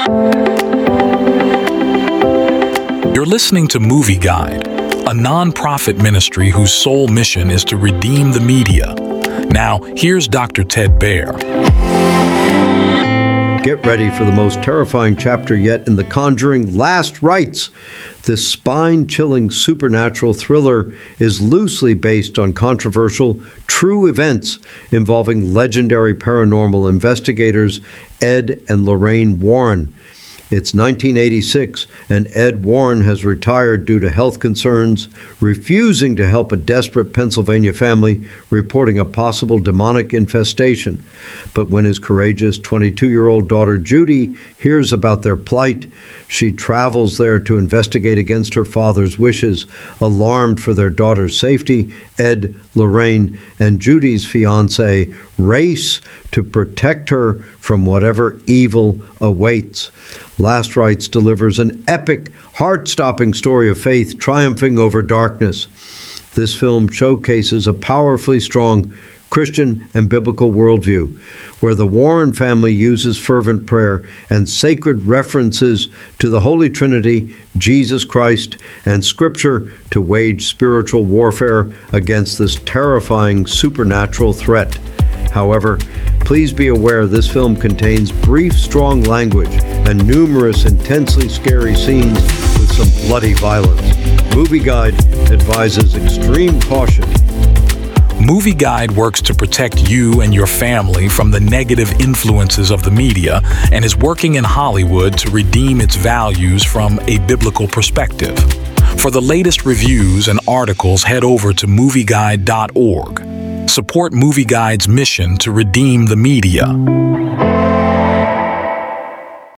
You're listening to Movie Guide, a non-profit ministry whose sole mission is to redeem the media. Now, here's Dr. Ted Baehr. Get ready for the most terrifying chapter yet in The Conjuring: Last Rites. This spine-chilling supernatural thriller is loosely based on controversial true events involving legendary paranormal investigators Ed and Lorraine Warren. It's 1986, and Ed Warren has retired due to health concerns, refusing to help a desperate Pennsylvania family reporting a possible demonic infestation. But when his courageous 22-year-old daughter Judy hears about their plight, she travels there to investigate against her father's wishes. Alarmed for their daughter's safety, Ed, Lorraine, and Judy's fiancé race to protect her from whatever evil awaits. Last Rites delivers an epic, heart-stopping story of faith triumphing over darkness. This film showcases a powerfully strong Christian and biblical worldview, where the Warren family uses fervent prayer and sacred references to the Holy Trinity, Jesus Christ, and Scripture to wage spiritual warfare against this terrifying supernatural threat. However, please be aware this film contains brief, strong language and numerous intensely scary scenes with some bloody violence. Movie Guide advises extreme caution. Movie Guide works to protect you and your family from the negative influences of the media and is working in Hollywood to redeem its values from a biblical perspective. For the latest reviews and articles, head over to movieguide.org. Support Movie Guide's mission to redeem the media.